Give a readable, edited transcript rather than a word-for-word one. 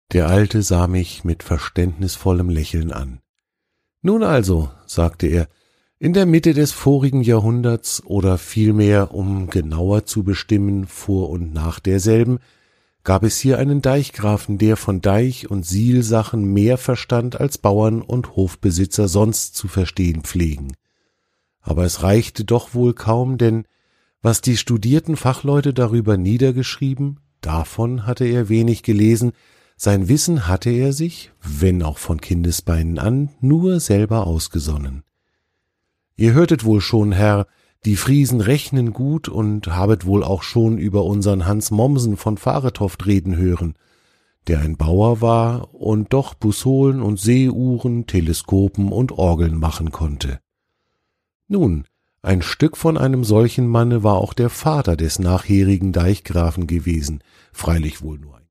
Der Alte sah mich mit verständnisvollem Lächeln an. »Nun also«, sagte er, »in der Mitte des vorigen Jahrhunderts oder vielmehr, um genauer zu bestimmen, vor und nach derselben, gab es hier einen Deichgrafen, der von Deich- und Sielsachen mehr verstand, als Bauern und Hofbesitzer sonst zu verstehen pflegen. Aber es reichte doch wohl kaum, denn was die studierten Fachleute darüber niedergeschrieben, davon hatte er wenig gelesen, sein Wissen hatte er sich, wenn auch von Kindesbeinen an, nur selber ausgesonnen. Ihr hörtet wohl schon, Herr, die Friesen rechnen gut und habet wohl auch schon über unseren Hans Mommsen von Fahretoft reden hören, der ein Bauer war und doch Bussolen und Seeuhren, Teleskopen und Orgeln machen konnte. Nun, ein Stück von einem solchen Manne war auch der Vater des nachherigen Deichgrafen gewesen, freilich wohl nur